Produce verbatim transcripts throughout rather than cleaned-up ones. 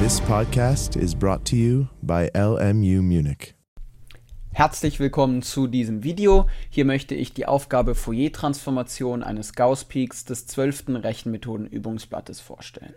This podcast is brought to you by L M U Munich. Herzlich willkommen zu diesem Video. Hier möchte ich die Aufgabe Fourier-Transformation eines Gauß-Peaks des zwölften Rechenmethoden-Übungsblattes vorstellen.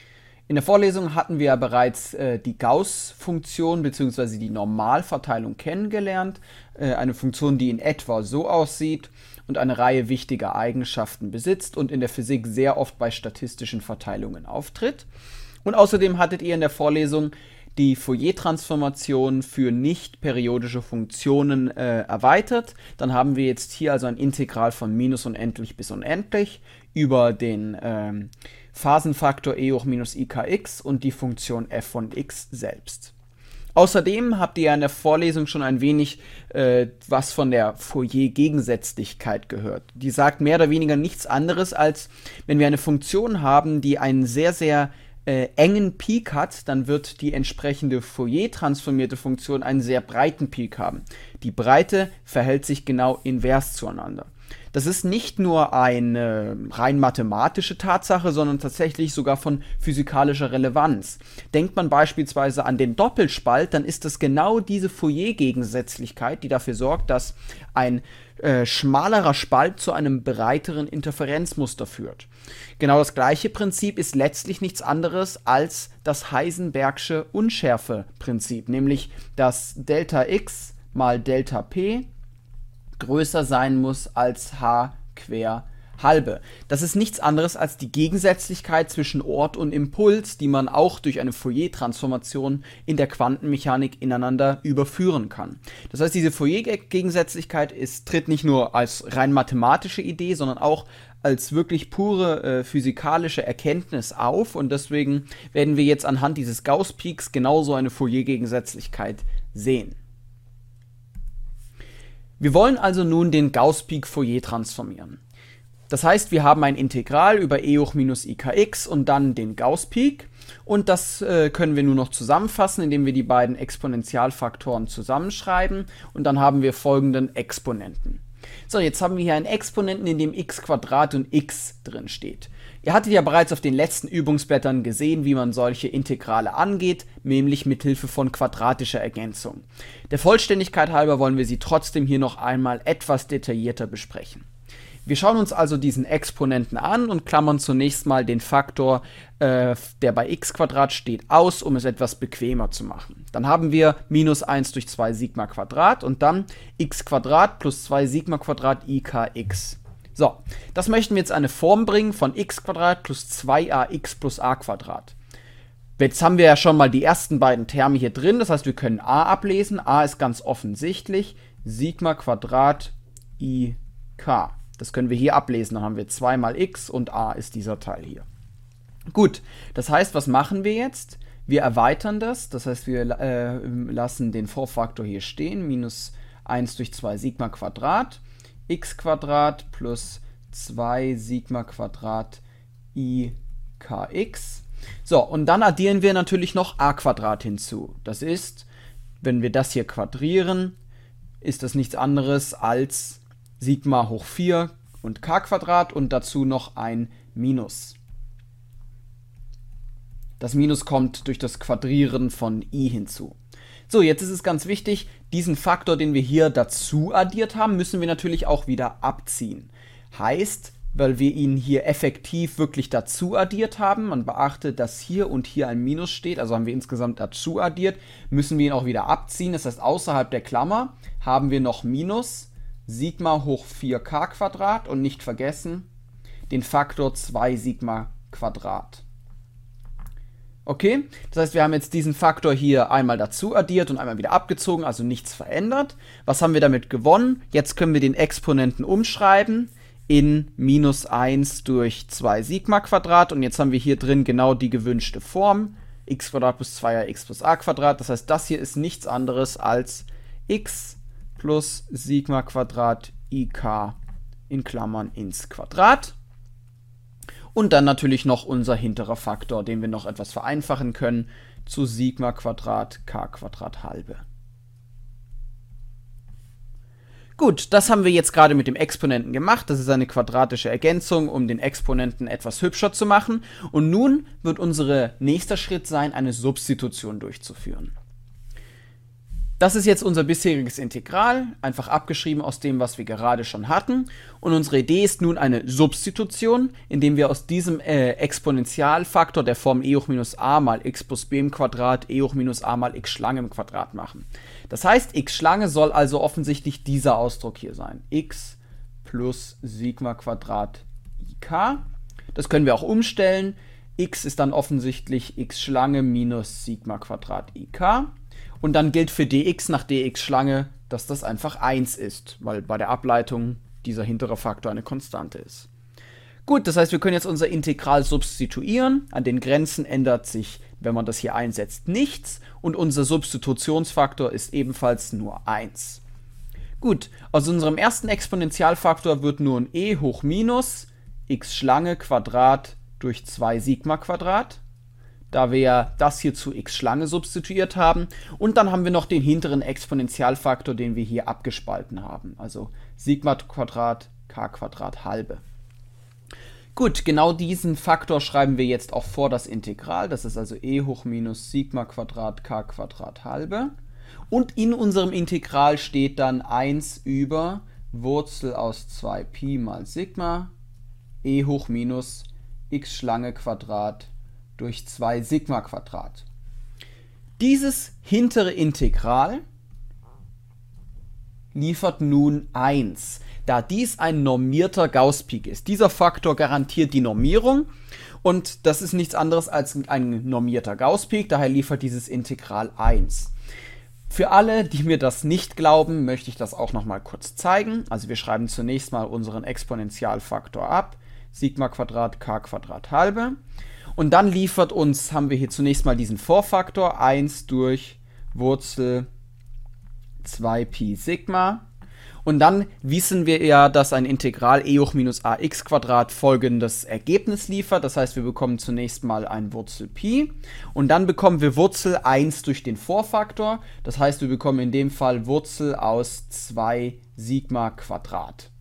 In der Vorlesung hatten wir ja bereits äh, die Gauß-Funktion bzw. die Normalverteilung kennengelernt. Äh, eine Funktion, die in etwa so aussieht und eine Reihe wichtiger Eigenschaften besitzt und in der Physik sehr oft bei statistischen Verteilungen auftritt. Und außerdem hattet ihr in der Vorlesung die Fourier-Transformation für nicht-periodische Funktionen äh, erweitert. Dann haben wir jetzt hier also ein Integral von minus unendlich bis unendlich über den ähm, Phasenfaktor e hoch minus ikx und die Funktion f von x selbst. Außerdem habt ihr ja in der Vorlesung schon ein wenig äh, was von der Fourier-Gegensätzlichkeit gehört. Die sagt mehr oder weniger nichts anderes, als wenn wir eine Funktion haben, die einen sehr, sehr Äh, engen Peak hat, dann wird die entsprechende Fourier-transformierte Funktion einen sehr breiten Peak haben. Die Breite verhält sich genau invers zueinander. Das ist nicht nur eine rein mathematische Tatsache, sondern tatsächlich sogar von physikalischer Relevanz. Denkt man beispielsweise an den Doppelspalt, dann ist das genau diese Fourier-Gegensätzlichkeit, die dafür sorgt, dass ein äh, schmalerer Spalt zu einem breiteren Interferenzmuster führt. Genau das gleiche Prinzip ist letztlich nichts anderes als das Heisenbergsche Unschärfe-Prinzip, nämlich dass Delta x mal Delta p größer sein muss als h quer halbe. Das ist nichts anderes als die Gegensätzlichkeit zwischen Ort und Impuls, die man auch durch eine Fourier-Transformation in der Quantenmechanik ineinander überführen kann. Das heißt, diese Fourier-Gegensätzlichkeit ist, tritt nicht nur als rein mathematische Idee, sondern auch als wirklich pure äh, physikalische Erkenntnis auf, und deswegen werden wir jetzt anhand dieses Gauß-Peaks genauso eine Fourier-Gegensätzlichkeit sehen. Wir wollen also nun den Gauß-Peak Fourier transformieren. Das heißt, wir haben ein Integral über e hoch minus ikx und dann den Gauß-Peak, und das äh, können wir nur noch zusammenfassen, indem wir die beiden Exponentialfaktoren zusammenschreiben, und dann haben wir folgenden Exponenten. So, jetzt haben wir hier einen Exponenten, in dem x Quadrat und x drin steht. Ihr hattet ja bereits auf den letzten Übungsblättern gesehen, wie man solche Integrale angeht, nämlich mithilfe von quadratischer Ergänzung. Der Vollständigkeit halber wollen wir sie trotzdem hier noch einmal etwas detaillierter besprechen. Wir schauen uns also diesen Exponenten an und klammern zunächst mal den Faktor, äh, der bei x Quadrat steht, aus, um es etwas bequemer zu machen. Dann haben wir minus eins durch zwei Sigma Quadrat und dann x Quadrat plus zwei Sigma Quadrat ikx. So, das möchten wir jetzt eine Form bringen von x Quadrat plus zwei a x plus a Quadrat. Jetzt haben wir ja schon mal die ersten beiden Terme hier drin, das heißt, wir können a ablesen. A ist ganz offensichtlich Sigma Quadrat ik. Das können wir hier ablesen, dann haben wir zwei mal x und a ist dieser Teil hier. Gut, das heißt, was machen wir jetzt? Wir erweitern das, das heißt, wir äh, lassen den Vorfaktor hier stehen, minus eins durch zwei Sigma Quadrat, x Quadrat plus zwei Sigma Quadrat ikx. So, und dann addieren wir natürlich noch a Quadrat hinzu. Das ist, wenn wir das hier quadrieren, ist das nichts anderes als Sigma hoch vier und k Quadrat und dazu noch ein Minus. Das Minus kommt durch das Quadrieren von i hinzu. So, jetzt ist es ganz wichtig, diesen Faktor, den wir hier dazu addiert haben, müssen wir natürlich auch wieder abziehen. Heißt, weil wir ihn hier effektiv wirklich dazu addiert haben, man beachte, dass hier und hier ein Minus steht, also haben wir insgesamt dazu addiert, müssen wir ihn auch wieder abziehen. Das heißt, außerhalb der Klammer haben wir noch Minus Sigma hoch vier k Quadrat und nicht vergessen den Faktor zwei Sigma Quadrat. Okay, das heißt, wir haben jetzt diesen Faktor hier einmal dazu addiert und einmal wieder abgezogen, also nichts verändert. Was haben wir damit gewonnen? Jetzt können wir den Exponenten umschreiben in minus eins durch zwei Sigma Quadrat, und jetzt haben wir hier drin genau die gewünschte Form, x Quadrat plus zwei a x plus a Quadrat. Das heißt, das hier ist nichts anderes als x plus Sigma Quadrat ik in Klammern ins Quadrat. Und dann natürlich noch unser hinterer Faktor, den wir noch etwas vereinfachen können, zu Sigma Quadrat k Quadrat halbe. Gut, das haben wir jetzt gerade mit dem Exponenten gemacht. Das ist eine quadratische Ergänzung, um den Exponenten etwas hübscher zu machen. Und nun wird unser nächster Schritt sein, eine Substitution durchzuführen. Das ist jetzt unser bisheriges Integral, einfach abgeschrieben aus dem, was wir gerade schon hatten. Und unsere Idee ist nun eine Substitution, indem wir aus diesem äh, Exponentialfaktor der Form e hoch minus a mal x plus b im Quadrat e hoch minus a mal x Schlange im Quadrat machen. Das heißt, x Schlange soll also offensichtlich dieser Ausdruck hier sein. X plus Sigma Quadrat ik. Das können wir auch umstellen. X ist dann offensichtlich x Schlange minus Sigma Quadrat ik. Und dann gilt für dx nach dx Schlange, dass das einfach eins ist, weil bei der Ableitung dieser hintere Faktor eine Konstante ist. Gut, das heißt, wir können jetzt unser Integral substituieren. An den Grenzen ändert sich, wenn man das hier einsetzt, nichts. Und unser Substitutionsfaktor ist ebenfalls nur eins. Gut, aus unserem ersten Exponentialfaktor wird nun e hoch minus x Schlange Quadrat durch zwei Sigma Quadrat, da wir ja das hier zu x Schlange substituiert haben. Und dann haben wir noch den hinteren Exponentialfaktor, den wir hier abgespalten haben. Also Sigma Quadrat k Quadrat halbe. Gut, genau diesen Faktor schreiben wir jetzt auch vor das Integral. Das ist also e hoch minus Sigma Quadrat k Quadrat halbe. Und in unserem Integral steht dann eins über Wurzel aus zwei Pi mal Sigma e hoch minus x Schlange Quadrat durch zwei Sigma Quadrat. Dieses hintere Integral liefert nun eins, da dies ein normierter Gauß-Peak ist. Dieser Faktor garantiert die Normierung und das ist nichts anderes als ein normierter Gauß-Peak, daher liefert dieses Integral eins. Für alle, die mir das nicht glauben, möchte ich das auch noch mal kurz zeigen. Also wir schreiben zunächst mal unseren Exponentialfaktor ab, Sigma Quadrat k Quadrat halbe. Und dann liefert uns, haben wir hier zunächst mal diesen Vorfaktor, eins durch Wurzel zwei Pi Sigma. Und dann wissen wir ja, dass ein Integral e hoch minus ax Quadrat folgendes Ergebnis liefert. Das heißt, wir bekommen zunächst mal ein Wurzel Pi. Und dann bekommen wir Wurzel eins durch den Vorfaktor. Das heißt, wir bekommen in dem Fall Wurzel aus zwei Sigma Quadrat.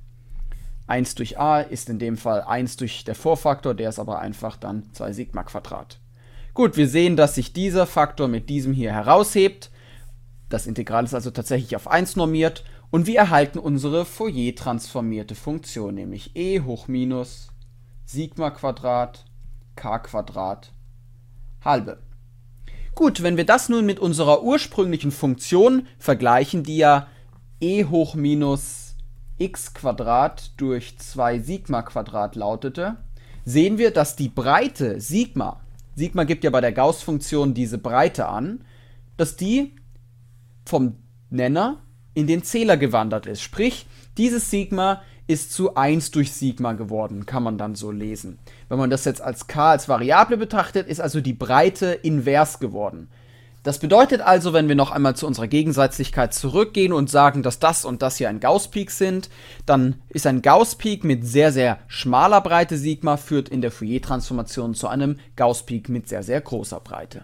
eins durch a ist in dem Fall eins durch der Vorfaktor, der ist aber einfach dann zwei Sigma Quadrat. Gut, wir sehen, dass sich dieser Faktor mit diesem hier heraushebt. Das Integral ist also tatsächlich auf eins normiert und wir erhalten unsere Fourier-transformierte Funktion, nämlich e hoch minus Sigma Quadrat k Quadrat halbe. Gut, wenn wir das nun mit unserer ursprünglichen Funktion vergleichen, die ja e hoch minus x Quadrat durch zwei Sigma Quadrat lautete, sehen wir, dass die Breite Sigma, Sigma gibt ja bei der Gauß-Funktion diese Breite an, dass die vom Nenner in den Zähler gewandert ist. Sprich, dieses Sigma ist zu eins durch Sigma geworden, kann man dann so lesen. Wenn man das jetzt als k als Variable betrachtet, ist also die Breite invers geworden. Das bedeutet also, wenn wir noch einmal zu unserer Gegensätzlichkeit zurückgehen und sagen, dass das und das hier ein Gauß-Peak sind, dann ist ein Gauß-Peak mit sehr, sehr schmaler Breite Sigma führt in der Fourier-Transformation zu einem Gauß-Peak mit sehr, sehr großer Breite.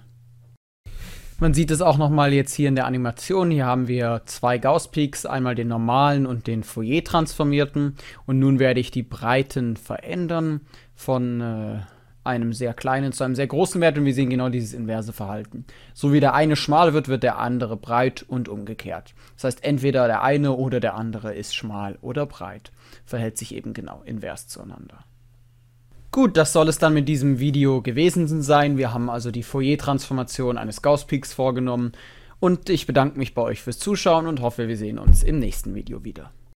Man sieht es auch nochmal jetzt hier in der Animation. Hier haben wir zwei Gauß-Peaks, einmal den normalen und den Fourier-transformierten. Und nun werde ich die Breiten verändern von äh, einem sehr kleinen zu einem sehr großen Wert und wir sehen genau dieses inverse Verhalten. So wie der eine schmal wird, wird der andere breit und umgekehrt. Das heißt, entweder der eine oder der andere ist schmal oder breit. Verhält sich eben genau invers zueinander. Gut, das soll es dann mit diesem Video gewesen sein. Wir haben also die Fourier-Transformation eines Gauß-Peaks vorgenommen und ich bedanke mich bei euch fürs Zuschauen und hoffe, wir sehen uns im nächsten Video wieder.